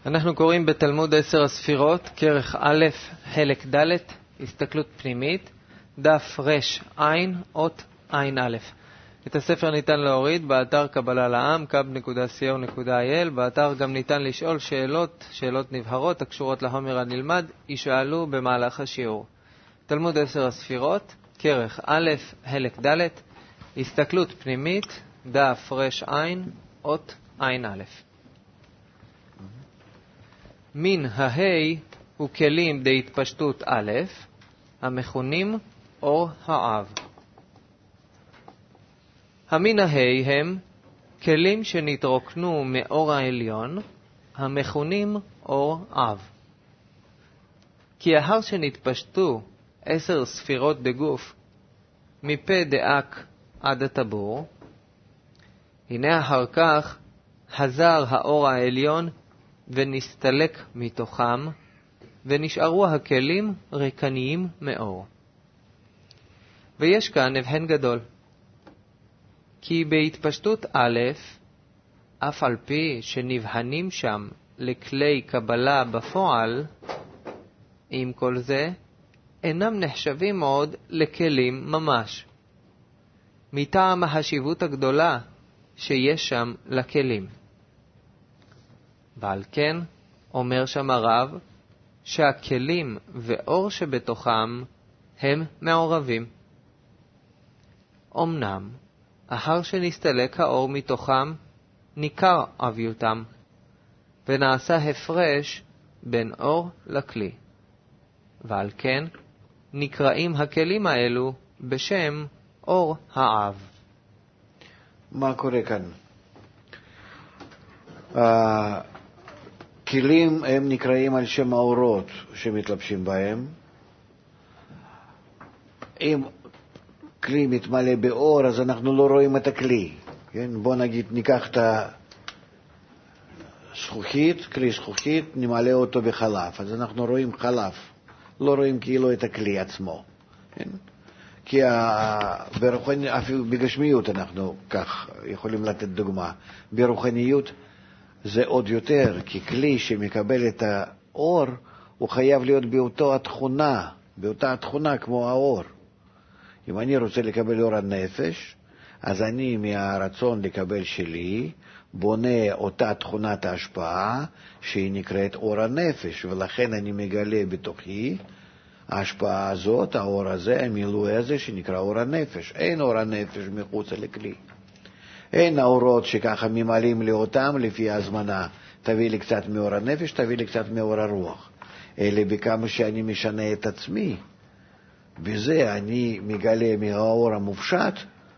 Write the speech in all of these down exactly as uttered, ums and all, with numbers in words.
אנחנו קוראים בתלמוד עשר הספירות, כרך א', חלק ד', הסתכלות פנימית, דף רש עין, אות עין א'. את הספר ניתן להוריד באתר קבלה לעם, קאב נקודה סי או נקודה איי אל. באתר גם ניתן לשאול שאלות, שאלות נבהרות הקשורות לחומר הנלמד, יישאלו במהלך השיעור. תלמוד עשר הספירות, כרך א', חלק ד', הסתכלות פנימית, דף רש עין, אות עין א'. מן ההי הוא כלים בהתפשטות א', המכונים אור האב. המין ההי הם כלים שנתרוקנו מאור העליון, המכונים אור אב. כי אחר שנתפשטו עשר ספירות בגוף, מפה דאק עד הטבור, הנה אחר כך חזר האור העליון ונסתלק מתוכם, ונשארו הכלים ריקניים מאור. ויש כאן הבחן גדול, כי בהתפשטות א', אף על פי שנבחנים שם לכלי קבלה בפועל, עם כל זה, אינם נחשבים עוד לכלים ממש, מטעם החשיבות הגדולה שיש שם לכלים. ועל כן אומר שם הרב שהכלים ואור שבתוכם הם מעורבים. אמנם, אחר שנסתלק האור מתוכם, ניכר אביותם, ונעשה הפרש בין אור לכלי. ועל כן נקראים הכלים האלו בשם אור האב. מה קורה כאן? הכלים הם נקראים על שם האורות שמתלבשים בהם. אם כלי מתמלא באור, אז אנחנו לא רואים את הכלי. כן? בוא נגיד, ניקח את הזכוכית, כלי זכוכית, נמלא אותו בחלב. אז אנחנו רואים חלב, לא רואים כאילו את הכלי עצמו. כן? כי ברוחני, אפילו בגשמיות אנחנו כך יכולים לתת דוגמה. ברוחניות זה עוד יותר, כי כלי שמקבל את האור, הוא חייב להיות באותה התכונה, באותה התכונה כמו האור. אם אני רוצה לקבל אור הנפש, אז אני מהרצון לקבל שלי, בונה אותה תכונת ההשפעה, שהיא נקראת אור הנפש, ולכן אני מגלה בתוכי, ההשפעה הזאת, האור הזה, המילוי הזה, שנקרא אור הנפש. אין אור הנפש מחוץ לכלי. אין האורות שככה ממלאים לי אותם לפי הזמנה. תביא לי קצת מאור הנפש, תביא לי קצת מאור הרוח. אלא בכמה שאני משנה את עצמי. בזה אני מגלה מהאור המופשט,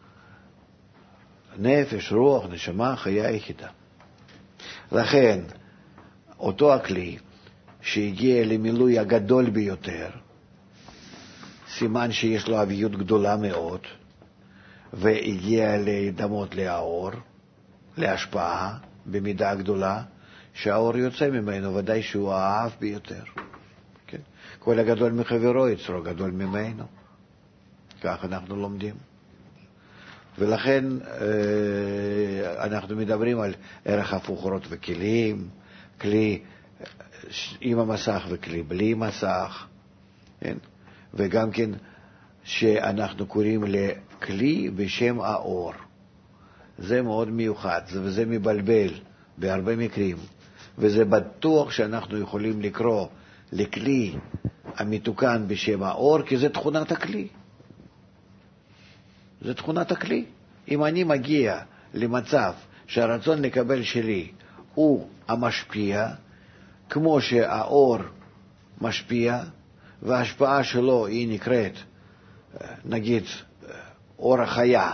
נפש, רוח, נשמה, חיה יחידה. לכן, אותו הכלי שהגיע למילוי הגדול ביותר, סימן שיש לו אביות גדולה מאוד, והגיע להידמות לאור, להשפעה במידה גדולה, שהאור יוצא ממנו, ודאי שהוא האהב ביותר. כן? כל הגדול מחברו יצרו גדול ממנו. כך אנחנו לומדים. ולכן אנחנו מדברים על ערך הפוך אורות וכלים, כלי עם המסך וכלי בלי מסך, כן? וגם כן שאנחנו קוראים לכלי בשם האור. זה מאוד מיוחד, וזה מבלבל בהרבה מקרים, וזה בטוח שאנחנו יכולים לקרוא לכלי המתוקן בשם האור, כי זה תכונת הכלי. זה תכונת הכלי. אם אני מגיע למצב שהרצון לקבל שלי הוא המשפיע, כמו שהאור משפיע, וההשפעה שלו היא נקראת, נגיד, אור החיה.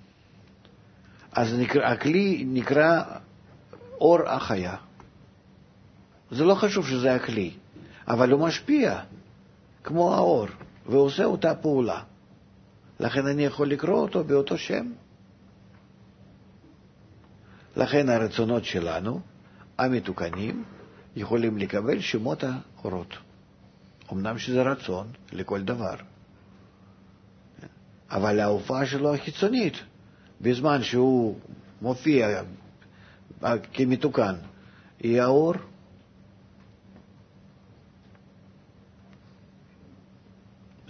אז נקרא, הכלי נקרא אור החיה. זה לא חשוב שזה הכלי, אבל הוא משפיע כמו האור, ועושה אותה פעולה. לכן אני יכול לקרוא אותו באותו שם. לכן הרצונות שלנו, המתוקנים, יכולים לקבל שמות האורות. אמנם שזה רצון לכל דבר. אבל ההופעה שלו החיצונית, בזמן שהוא מופיע כמתוקן, היא האור,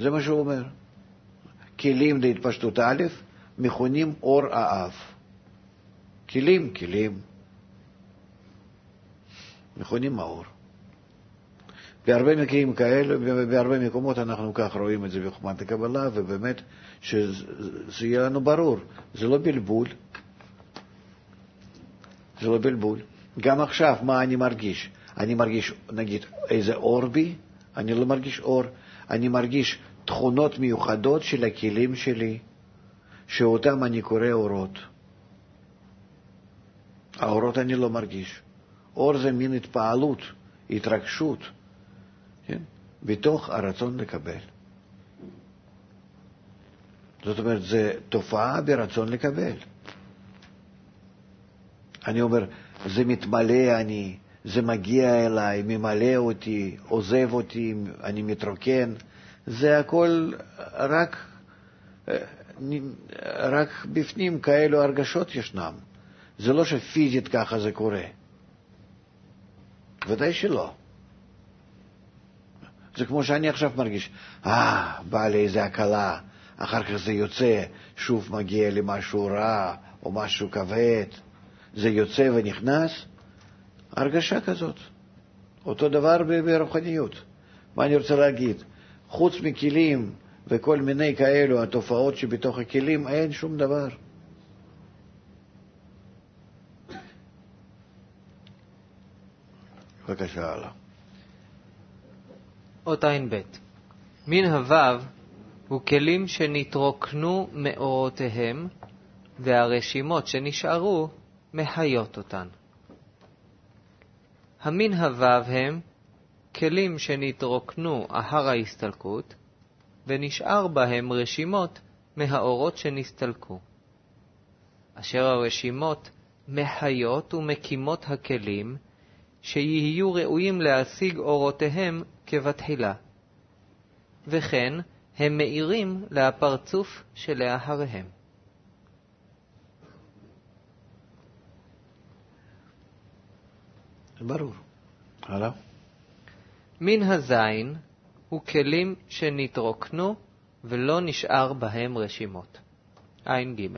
זה מה שהוא אומר. כלים להתפשטות א' מכונים אור האב. כלים, כלים. מכונים האור. בהרבה מקרים כאלה, בהרבה מקומות אנחנו כך רואים את זה בחוכמת הקבלה, ובאמת שזה יהיה לנו ברור. זה לא בלבול. זה לא בלבול. גם עכשיו, מה אני מרגיש? אני מרגיש, נגיד, איזה אור בי? אני לא מרגיש אור. אני מרגיש תכונות מיוחדות של הכלים שלי, שאותם אני קורא אורות. האורות אני לא מרגיש. אור זה מין התפעלות, התרגשות, כן? בתוך הרצון לקבל. זאת אומרת, זו תופעה ברצון לקבל. אני אומר, זה מתמלא אני, זה מגיע אליי, ממלא אותי, עוזב אותי, אני מתרוקן. זה הכל רק, רק בפנים כאלו הרגשות ישנם. זה לא שפיזית ככה זה קורה. ודאי שלא. זה כמו שאני עכשיו מרגיש, אה, בא לי איזה הקלה, אחר כך זה יוצא, שוב מגיע לי משהו רע או משהו כבד. זה יוצא ונכנס, הרגשה כזאת. אותו דבר ברוחניות. מה אני רוצה להגיד? חוץ מכלים וכל מיני כאלו, התופעות שבתוך הכלים, אין שום דבר. בבקשה, הלאה. אות עין ב' מן הוו הוא כלים שנתרוקנו מאורותיהם, והרשימות שנשארו מחיות אותן. המין הוו הם כלים שנתרוקנו אחר ההסתלקות, ונשאר בהם רשימות מהאורות שנסתלקו, אשר הרשימות מחיות ומקימות הכלים, שיהיו ראויים להשיג אורותיהם כבתחילה, וכן הם מאירים להפרצוף שלאחריהם. ברור. הלאה. מן הזין הוא כלים שנתרוקנו ולא נשאר בהם רשימות. עין ג'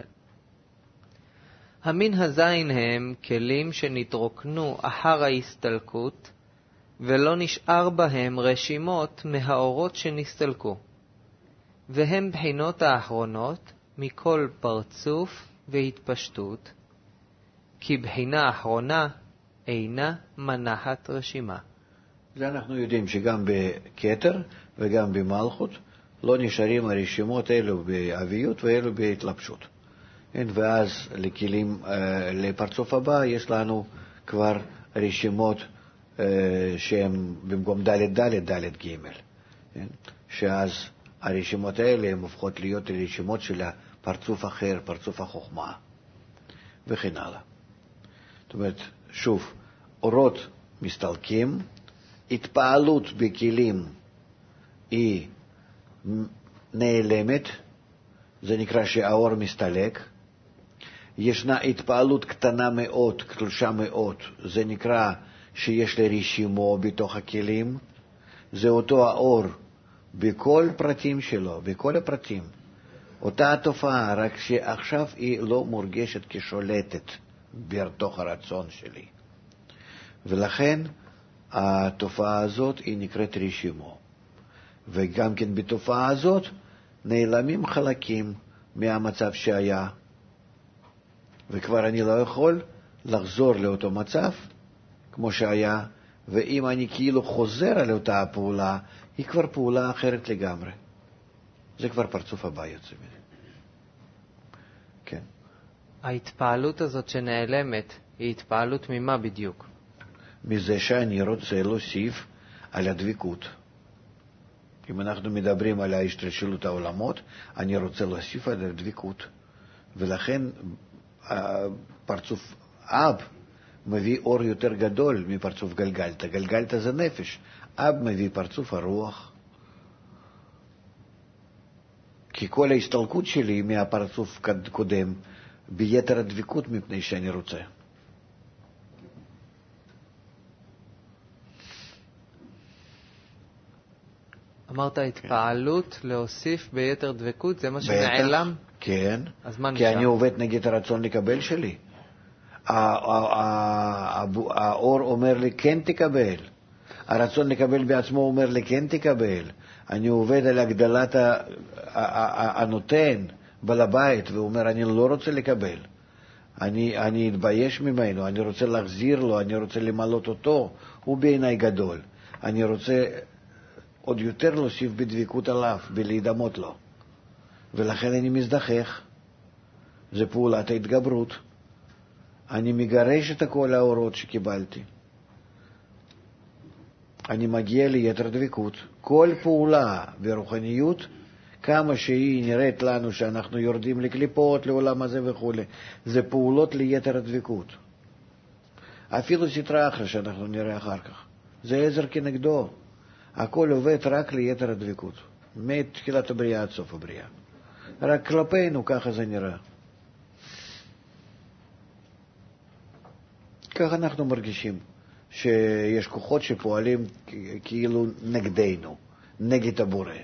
המין הזין הם כלים שנתרוקנו אחר ההסתלקות ולא נשאר בהם רשימות מהאורות שנסתלקו, והם בחינות האחרונות מכל פרצוף והתפשטות, כי בחינה האחרונה אינה מנחת רשימה. זה אנחנו יודעים שגם בכתר וגם במלכות לא נשארים הרשימות האלו באביות ואלו בהתלבשות. ואז לכלים, לפרצוף הבא יש לנו כבר רשימות שהן במקום ד' ד' ד' ג', שאז הרשימות האלה הן הופכות להיות רשימות של הפרצוף אחר, פרצוף החוכמה וכן הלאה. זאת אומרת, שוב, אורות מסתלקים, התפעלות בכלים היא נעלמת, זה נקרא שהאור מסתלק. ישנה התפעלות קטנה מאוד, קלושה מאוד, זה נקרא שיש לה רשימו בתוך הכלים. זה אותו האור בכל פרטים שלו, בכל הפרטים. אותה התופעה, רק שעכשיו היא לא מורגשת כשולטת בתוך הרצון שלי. ולכן התופעה הזאת היא נקראת רשימו. וגם כן בתופעה הזאת נעלמים חלקים מהמצב שהיה. וכבר אני לא יכול לחזור לאותו מצב כמו שהיה, ואם אני כאילו חוזר על אותה הפעולה, היא כבר פעולה אחרת לגמרי. זה כבר פרצוף הבא יוצא מזה. כן. ההתפעלות הזאת שנעלמת היא התפעלות ממה בדיוק? מזה שאני רוצה להוסיף על הדבקות. אם אנחנו מדברים על ההשתלשלות העולמות, אני רוצה להוסיף על הדבקות. ולכן פרצוף אב מביא אור יותר גדול מפרצוף גלגלתא. גלגלתא זה נפש, אב מביא פרצוף הרוח. כי כל ההסתלקות שלי מהפרצוף קודם ביתר הדבקות מפני שאני רוצה. אמרת התפעלות להוסיף ביתר דבקות, זה מה שנעלם? כן, אז מה כי נשאר? אני עובד נגד הרצון לקבל שלי. האור אומר לי כן תקבל, הרצון לקבל בעצמו אומר לי כן תקבל. אני עובד על הגדלת הנותן בעל הבית, והוא אומר אני לא רוצה לקבל, אני, אני אתבייש ממנו, אני רוצה להחזיר לו, אני רוצה למלות אותו, הוא בעיניי גדול, אני רוצה עוד יותר להוסיף בדבקות עליו, בלהידמות לו, ולכן אני מזדחך. זה פעולת ההתגברות. אני מגרש את כל האורות שקיבלתי, אני מגיע ליתר דבקות. כל פעולה ברוחניות, כמה שהיא נראית לנו שאנחנו יורדים לקליפות, לעולם הזה וכו', זה פעולות ליתר הדבקות. אפילו סתרה אחרי שאנחנו נראה אחר כך, זה עזר כנגדו. הכל עובד רק ליתר הדבקות, מתחילת הבריאה עד סוף הבריאה. רק כלפינו ככה זה נראה. ככה אנחנו מרגישים שיש כוחות שפועלים כאילו נגדנו, נגד הבורא.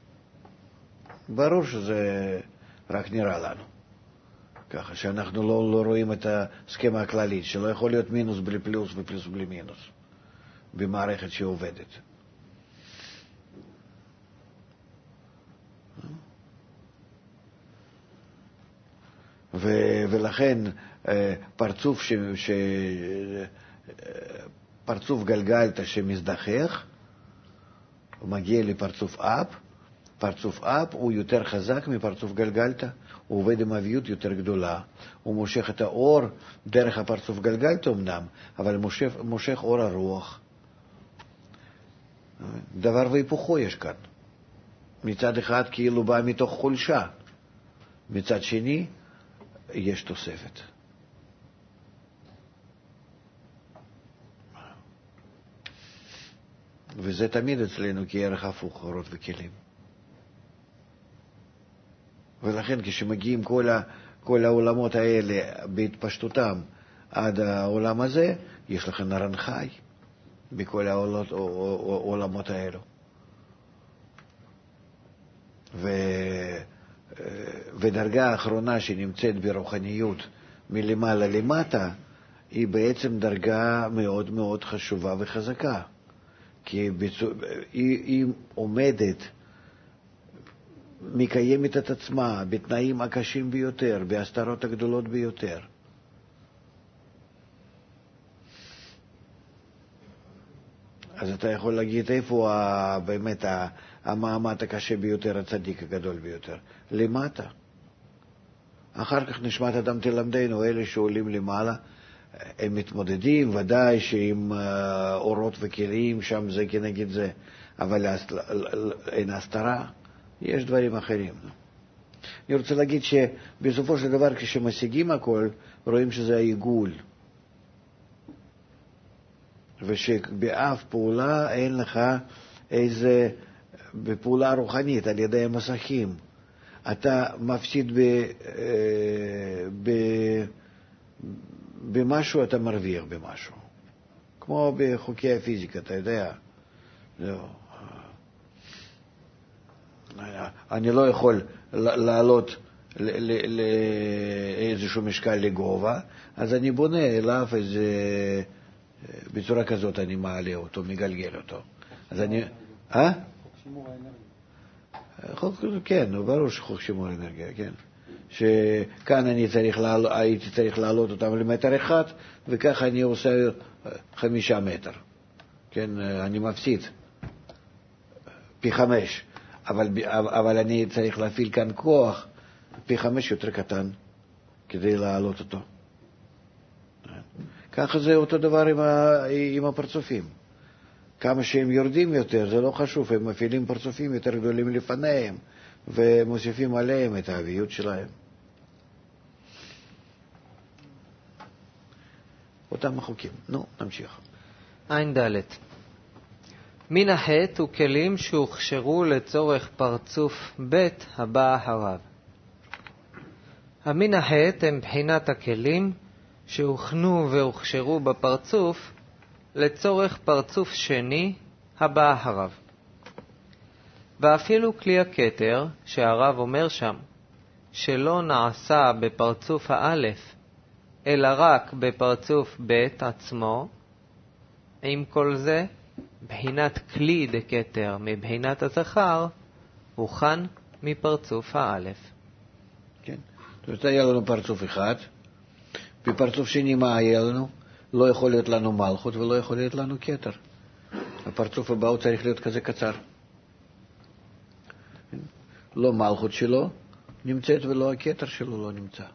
ברור שזה רק נראה לנו. ככה שאנחנו לא, לא רואים את הסכמה הכללית, שלא יכול להיות מינוס בלי פלוס ופלוס בלי מינוס במערכת שעובדת. ו- ולכן פרצוף, ש- ש- פרצוף גלגלתא שמזדחך, הוא מגיע לפרצוף אפ, פרצוף אפ הוא יותר חזק מפרצוף גלגלתא, הוא עובד עם אביות יותר גדולה, הוא מושך את האור דרך הפרצוף גלגלתא אמנם, אבל מושך, מושך אור הרוח. דבר והיפוכו יש כאן. מצד אחד כאילו בא מתוך חולשה, מצד שני יש תוספת. וזה תמיד אצלנו כערך הפוך, אורות וכלים. ולכן כשמגיעים כל, ה, כל העולמות האלה בהתפשטותם עד העולם הזה, יש לכם נרן חי בכל העולמות, העולמות האלו. ו, ודרגה האחרונה שנמצאת ברוחניות מלמעלה למטה, היא בעצם דרגה מאוד מאוד חשובה וחזקה. כי בצו... היא, היא עומדת, מקיימת את עצמה בתנאים הקשים ביותר, בהסתרות הגדולות ביותר. אז אתה יכול להגיד איפה ה... באמת ה... המעמד הקשה ביותר, הצדיק הגדול ביותר. למטה. אחר כך נשמת אדם תלמדנו, אלה שעולים למעלה, הם מתמודדים, ודאי שעם אורות וכלים, שם זה כנגד זה, אבל אין הסתרה, יש דברים אחרים. אני רוצה להגיד שבסופו של דבר כשמשיגים הכל, רואים שזה העיגול. ושבאף פעולה אין לך איזה, בפעולה רוחנית על ידי המסכים, אתה מפסיד ב... ב במשהו אתה מרוויח במשהו. כמו בחוקי הפיזיקה, אתה יודע. אני לא יכול לעלות לאיזשהו משקל לגובה, אז אני בונה אליו איזה, בצורה כזאת אני מעלה אותו, מגלגל אותו. אז אני... אה? חוק שימור האנרגיה. חוק, כן, ברור שחוק שימור האנרגיה, כן. שכאן אני צריך לעלות, הייתי צריך לעלות אותם למטר אחד, וככה אני עושה חמישה מטר. כן, אני מפסיד פי חמש, אבל, אבל אני צריך להפעיל כאן כוח פי חמש יותר קטן כדי לעלות אותו. ככה זה אותו דבר עם, ה, עם הפרצופים. כמה שהם יורדים יותר, זה לא חשוב, הם מפעילים פרצופים יותר גדולים לפניהם, ומוסיפים עליהם את האביות שלהם. אותם החוקים. נו, נמשיך. עין ד' מן החטא הוא כלים שהוכשרו לצורך פרצוף ב' הבא אחריו. המן החטא הם בחינת הכלים שהוכנו והוכשרו בפרצוף לצורך פרצוף שני הבא אחריו. ואפילו כלי הכתר שהרב אומר שם, שלא נעשה בפרצוף האלף, אלא רק בפרצוף בית עצמו, עם כל זה, בחינת כלי דקתר מבחינת הזכר, הוכן מפרצוף האלף. כן, זאת אומרת, היה לנו פרצוף אחד, בפרצוף שני מה היה לנו? לא יכול להיות לנו מלכות ולא יכול להיות לנו כתר. הפרצוף הבא הוא צריך להיות כזה קצר. לא מלכות שלו נמצאת ולא הכתר שלו לא נמצא.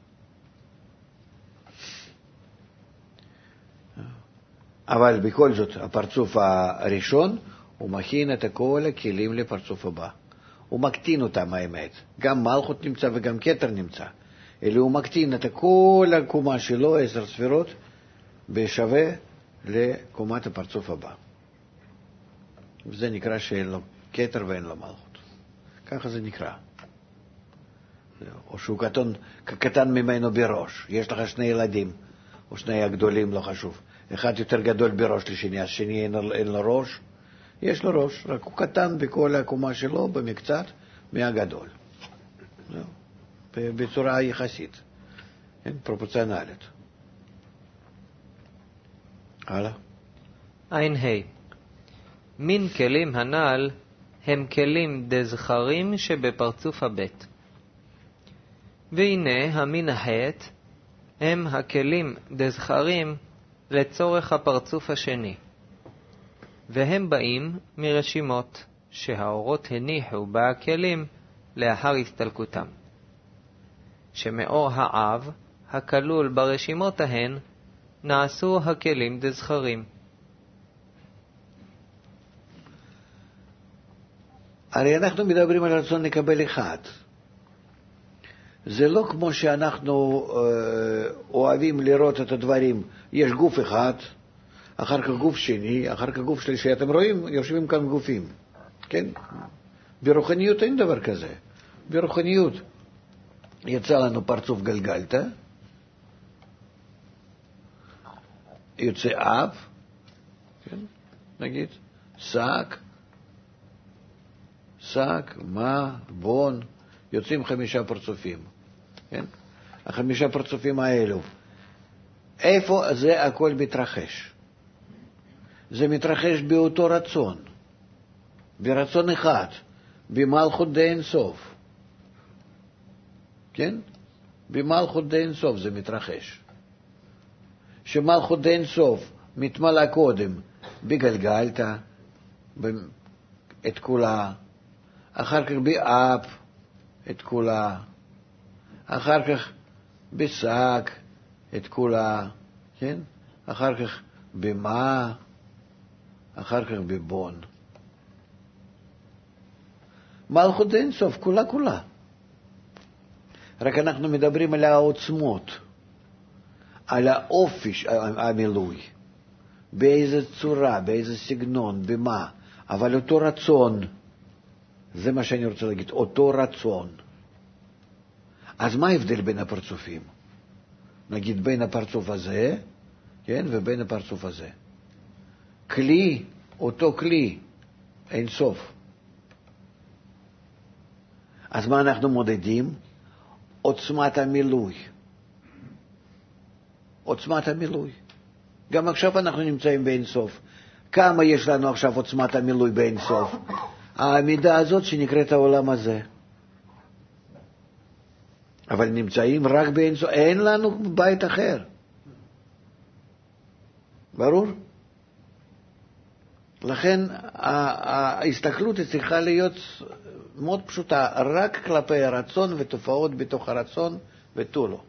אבל בכל זאת, הפרצוף הראשון, הוא מכין את כל הכלים לפרצוף הבא. הוא מקטין אותם, האמת. גם מלכות נמצא וגם כתר נמצא. אלא הוא מקטין את כל הקומה שלו, עשר ספירות, בשווה לקומת הפרצוף הבא. וזה נקרא שאין לו כתר ואין לו מלכות. ככה זה נקרא. או שהוא קטן, קטן ממנו בראש. יש לך שני ילדים, או שני הגדולים, לא חשוב. אחד יותר גדול בראש לשני, השני אין לו, אין לו ראש. יש לו ראש, רק הוא קטן בכל הקומה שלו, במקצת, מהגדול. בצורה יחסית, פרופורציונלית. הלאה. עין ה' מין כלים הנ"ל הם כלים דזכרים שבפרצוף הבית. והנה המין החטא הם הכלים דזכרים לצורך הפרצוף השני, והם באים מרשימות שהאורות הניחו בה הכלים לאחר הסתלקותם, שמאור האב הכלול ברשימות ההן נעשו הכלים דזכרים. הרי אנחנו מדברים על רצון לקבל אחד. זה לא כמו שאנחנו אה, אוהבים לראות את הדברים. יש גוף אחד, אחר כך גוף שני, אחר כך גוף שלישי. אתם רואים, יושבים כאן גופים. כן? ברוחניות אין דבר כזה. ברוחניות יצא לנו פרצוף גלגלתא, יוצא אב, כן? נגיד, שק, שק, מה, בון, יוצאים חמישה פרצופים. כן? החמישה פרצופים האלו. איפה זה הכל מתרחש? זה מתרחש באותו רצון. ברצון אחד. במלכות די אין סוף. כן? במלכות די אין סוף זה מתרחש. שמלכות די אין סוף מתמלא קודם בגלגלתא, את כולה, אחר כך באב, את כולה, אחר כך בשק, את כולה, כן? אחר כך במה, אחר כך בבון. מלכות אין סוף, כולה כולה. רק אנחנו מדברים על העוצמות, על האופי המילוי, באיזה צורה, באיזה סגנון, במה, אבל אותו רצון, זה מה שאני רוצה להגיד, אותו רצון. אז מה ההבדל בין הפרצופים? נגיד בין הפרצוף הזה, כן, ובין הפרצוף הזה. כלי, אותו כלי, אין סוף. אז מה אנחנו מודדים? עוצמת המילוי. עוצמת המילוי. גם עכשיו אנחנו נמצאים באין סוף. כמה יש לנו עכשיו עוצמת המילוי באין סוף? העמידה הזאת שנקראת העולם הזה. אבל נמצאים רק באין סוף. אין לנו בית אחר. ברור? לכן ההסתכלות צריכה להיות מאוד פשוטה, רק כלפי הרצון ותופעות בתוך הרצון ותו לא.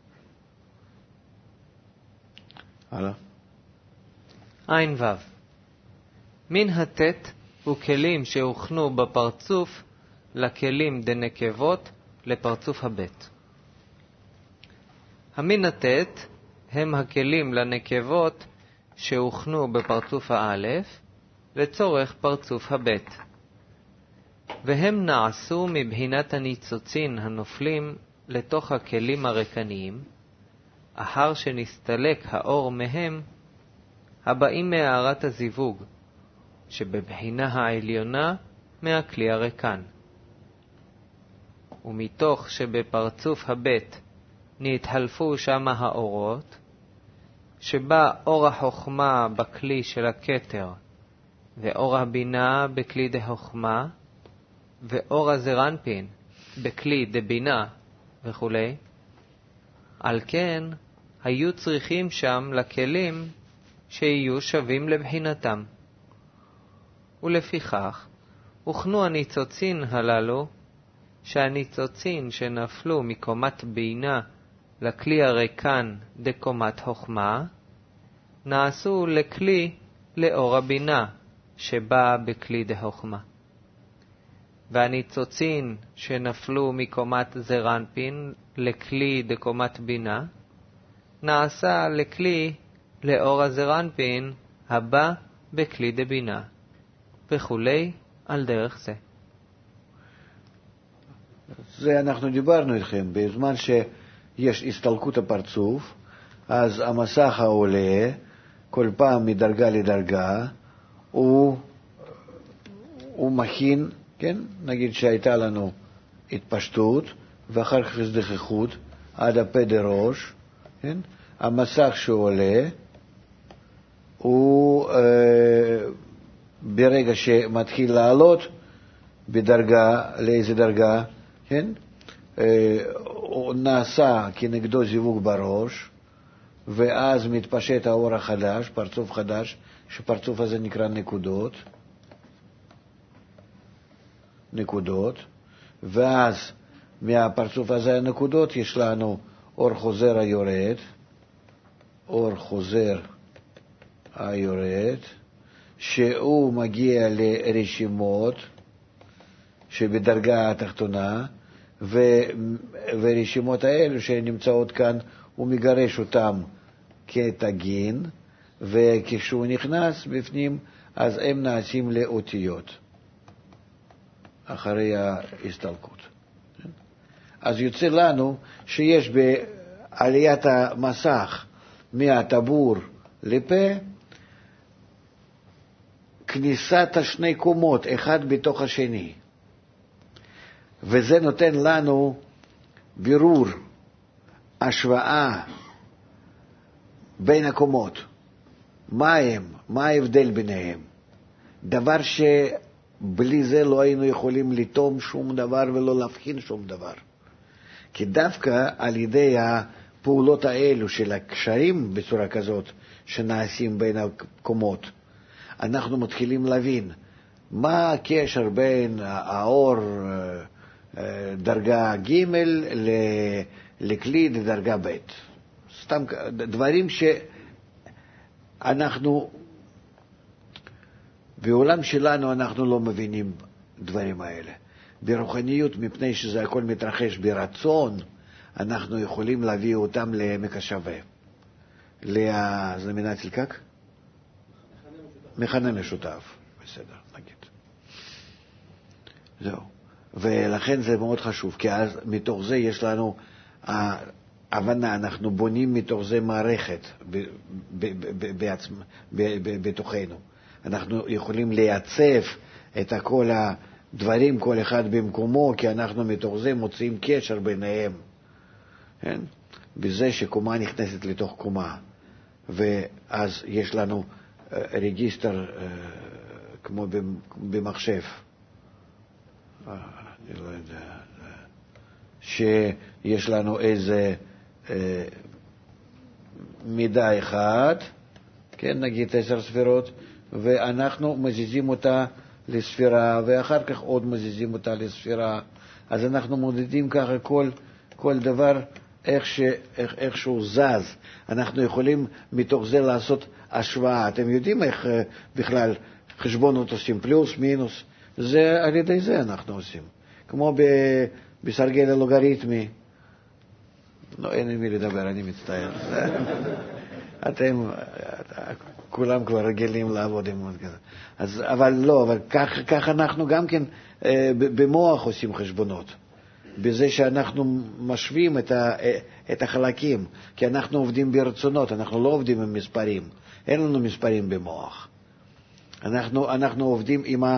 הלאה. עין וו מן התת הוא כלים שהוכנו בפרצוף לכלים דנקבות לפרצוף הבית. המין התת הם הכלים לנקבות שהוכנו בפרצוף האלף לצורך פרצוף הבית, והם נעשו מבחינת הניצוצין הנופלים לתוך הכלים הרקניים, אחר שנסתלק האור מהם, הבאים מהערת הזיווג, שבבחינה העליונה מהכלי הריקן. ומתוך שבפרצוף הבית נתהלפו שמה האורות, שבא אור החוכמה בכלי של הכתר, ואור הבינה בכלי דחוכמה, ואור הזרנפין בכלי דבינה וכו'. על כן היו צריכים שם לכלים שיהיו שווים לבחינתם. ולפיכך הוכנו הניצוצין הללו, שהניצוצין שנפלו מקומת בינה לכלי הריקן דקומת חוכמה, נעשו לכלי לאור הבינה שבא בכלי דחוכמה. והניצוצין שנפלו מקומת זרנפין לכלי דקומת בינה, נעשה לכלי לאור הזרנפין הבא בכלי דבינה, וכולי על דרך זה. זה אנחנו דיברנו איתכם, בזמן שיש הסתלקות הפרצוף, אז המסך העולה, כל פעם מדרגה לדרגה, הוא, הוא מכין, כן? נגיד שהייתה לנו התפשטות, ואחר כך הזדחכות, עד הפה דראש, כן? המסך שעולה, הוא אה, ברגע שמתחיל לעלות, בדרגה, לאיזה דרגה, כן? אה, הוא נעשה כנגדו זיווג בראש, ואז מתפשט האור החדש, פרצוף חדש, שפרצוף הזה נקרא נקודות, נקודות, ואז מהפרצוף הזה הנקודות יש לנו אור חוזר היורד, אור חוזר היורד, שהוא מגיע לרשימות שבדרגה התחתונה, ורשימות האלו שנמצאות כאן, הוא מגרש אותם כתגין, וכשהוא נכנס בפנים, אז הם נעשים לאותיות, אחרי ההסתלקות. אז יוצא לנו שיש בעליית המסך מהטבור לפה, כניסת השני קומות, אחד בתוך השני. וזה נותן לנו בירור, השוואה בין הקומות. מה הם? מה ההבדל ביניהם? דבר שבלי זה לא היינו יכולים לטום שום דבר ולא להבחין שום דבר. כי דווקא על ידי הפעולות האלו של הקשרים בצורה כזאת שנעשים בין הקומות, אנחנו מתחילים להבין מה הקשר בין האור דרגה ג' לכלי דרגה ב'. סתם דברים שאנחנו, בעולם שלנו אנחנו לא מבינים דברים האלה. ברוחניות, מפני שזה הכל מתרחש ברצון, אנחנו יכולים להביא אותם לעמק השווה. זה מינה צלקק? מכנה משותף. בסדר, נגיד. זהו. ולכן זה מאוד חשוב, כי אז מתוך זה יש לנו הבנה, אנחנו בונים מתוך זה מערכת בעצמ, בתוכנו. אנחנו יכולים לייצב את כל הדברים, כל אחד במקומו, כי אנחנו מתוך זה מוצאים קשר ביניהם. כן? בזה שקומה נכנסת לתוך קומה. ואז יש לנו רגיסטר כמו במחשב. אני לא יודע. שיש לנו איזה אה, מידה אחת, כן, נגיד עשר ספירות, ואנחנו מזיזים אותה לספירה, ואחר כך עוד מזיזים אותה לספירה. אז אנחנו מודדים ככה כל, כל דבר איך, ש, איך, איך שהוא זז. אנחנו יכולים מתוך זה לעשות השוואה. אתם יודעים איך אה, בכלל חשבונות עושים, פלוס, מינוס. זה על ידי זה אנחנו עושים. כמו ב... בסרגל הלוגריתמי. לא, אין עם מי לדבר, אני מצטער. אתם, כולם כבר רגילים לעבוד עם עוד כזה. אז, אבל לא, אבל כך, כך אנחנו גם כן אה, במוח עושים חשבונות. בזה שאנחנו משווים את, ה, את החלקים, כי אנחנו עובדים ברצונות, אנחנו לא עובדים עם מספרים. אין לנו מספרים במוח. אנחנו, אנחנו עובדים עם, ה,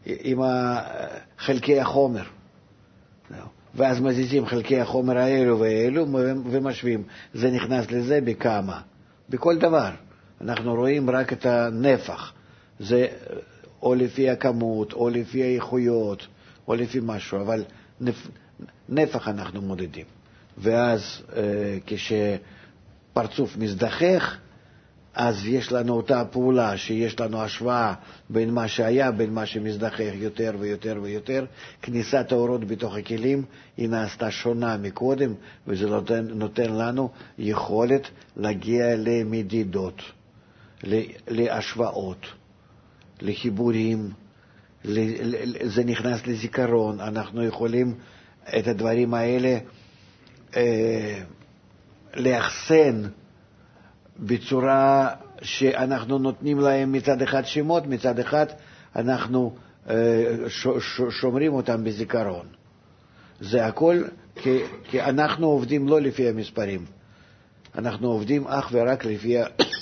עם חלקי החומר. ואז מזיזים חלקי החומר האלו ואלו ומשווים. זה נכנס לזה בכמה. בכל דבר. אנחנו רואים רק את הנפח. זה או לפי הכמות, או לפי האיכויות, או לפי משהו, אבל נפ... נפח אנחנו מודדים. ואז אה, כשפרצוף מזדחך, אז יש לנו אותה פעולה שיש לנו השוואה בין מה שהיה, בין מה שמזדחך יותר ויותר ויותר. כניסת האורות בתוך הכלים היא נעשתה שונה מקודם, וזה נותן, נותן לנו יכולת להגיע למדידות, להשוואות, לחיבורים. זה נכנס לזיכרון. אנחנו יכולים את הדברים האלה אה, לאחסן בצורה שאנחנו נותנים להם מצד אחד שמות, מצד אחד אנחנו אה, ש, ש, שומרים אותם בזיכרון. זה הכל כי, כי אנחנו עובדים לא לפי המספרים. אנחנו עובדים אך ורק לפי,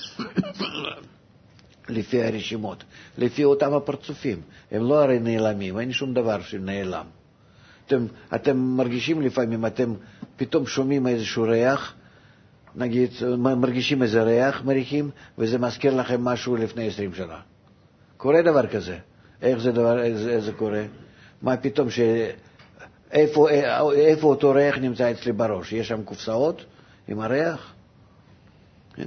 לפי הרשימות, לפי אותם הפרצופים. הם לא הרי נעלמים, אין שום דבר שנעלם. אתם, אתם מרגישים לפעמים, אתם פתאום שומעים איזשהו ריח, נגיד, מרגישים איזה ריח, מריחים, וזה מזכיר לכם משהו לפני עשרים שנה. קורה דבר כזה. איך זה דבר, איזה, איזה קורה? מה פתאום ש... איפה, איפה אותו ריח נמצא אצלי בראש? יש שם קופסאות עם הריח? כן?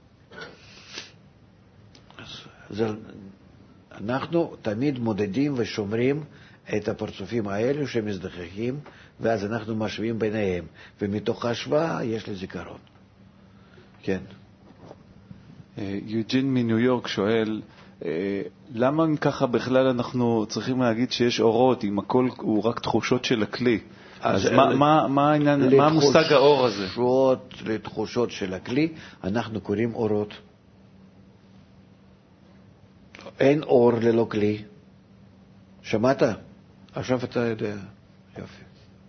אז זה, אנחנו תמיד מודדים ושומרים את הפרצופים האלו שמזדחכים, ואז אנחנו משווים ביניהם, ומתוך ההשוואה יש לי זיכרון. כן. יוג'ין מניו יורק שואל, למה ככה בכלל אנחנו צריכים להגיד שיש אורות, אם הכל הוא רק תחושות של הכלי? אז מה, מה, מה העניין, מה המושג האור הזה? לתחושות, לתחושות של הכלי, אנחנו קוראים אורות. אין אור ללא כלי. שמעת? עכשיו אתה יודע. יופי.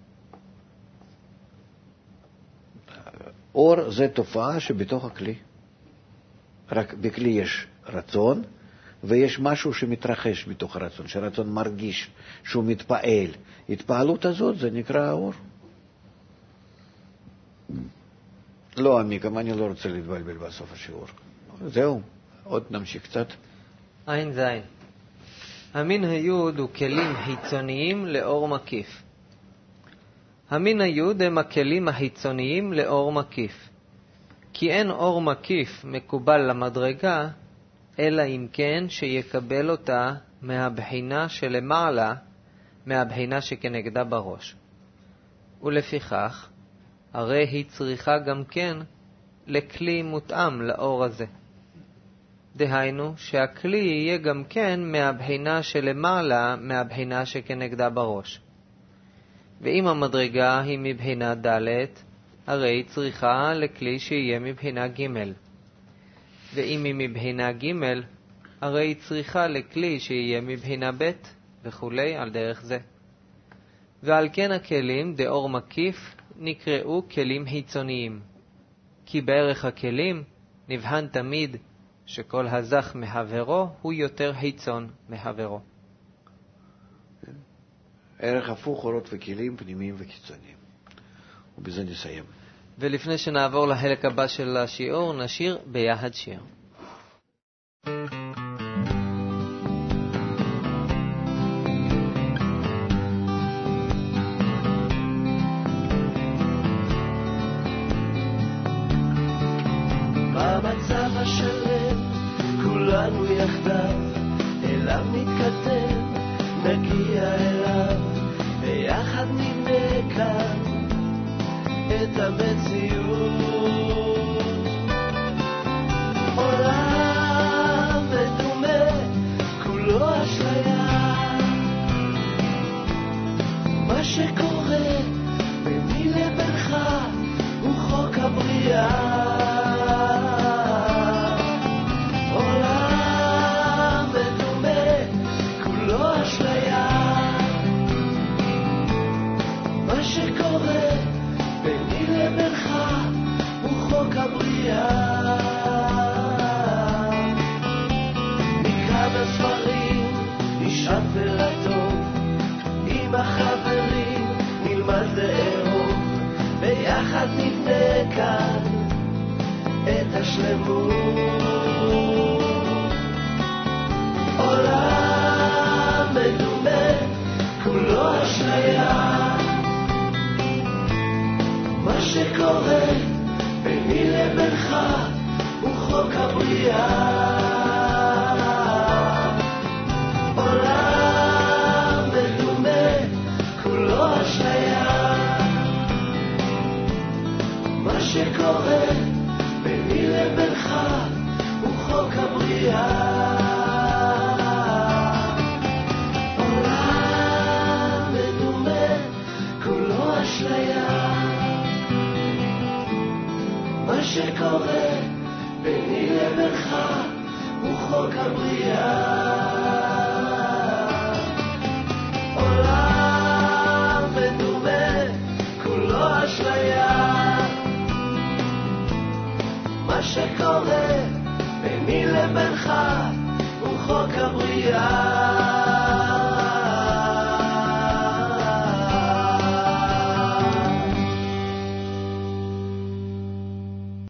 אור זה תופעה שבתוך הכלי. רק בכלי יש רצון, ויש משהו שמתרחש בתוך הרצון, שהרצון מרגיש, שהוא מתפעל. התפעלות הזאת זה נקרא האור. לא, עמיקם, אני לא רוצה להתבלבל בסוף השיעור. זהו, עוד נמשיך קצת. עין זין. המין היוד הוא כלים חיצוניים לאור מקיף. המין היוד הם הכלים החיצוניים לאור מקיף. כי אין אור מקיף מקובל למדרגה, אלא אם כן שיקבל אותה מהבחינה שלמעלה, מהבחינה שכנגדה בראש. ולפיכך, הרי היא צריכה גם כן לכלי מותאם לאור הזה. דהיינו שהכלי יהיה גם כן מהבחינה שלמעלה, מהבחינה שכנגדה בראש. ואם המדרגה היא מבחינה ד', הרי היא צריכה לכלי שיהיה מבחינה ג'. ואם היא מבחינה ג', הרי היא צריכה לכלי שיהיה מבחינה ב' וכולי על דרך זה. ועל כן הכלים דאור מקיף נקראו כלים חיצוניים. כי בערך הכלים נבחן תמיד שכל הזך מהוורו הוא יותר חיצון מהוורו. ערך הפוך, אורות וכלים פנימיים וקיצוניים. ובזה נסיים. ולפני שנעבור לחלק הבא של השיעור, נשיר ביחד שיר. במצב השלם כולנו יחדיו, אליו נתקדם, נגיע אליו, ביחד נבנה כאן את המציאות. עולם מדומה, כולו אשליה, מה שקורה ביני לבינך הוא חוק הבריאה. עולם מדומה, כולו אשליה, מה שקורה ביני לבינך הוא חוק הבריאה. נקרא בספרים, נשאף ורק השלמות. עולם מדומה, כולו אשליה. מה שקורה ביני לבינך הוא חוק הבריאה. עולם מדומה, כולו אשליה. מה שקורה ביני לבינך הוא חוק הבריאה. עולם מדומה, כולו אשליה. מה שקורה ביני לבינך הוא חוק הבריאה. עולם מדומה, כולו אשליה. מה שקורה ביני לבינך הוא חוק הבריאה.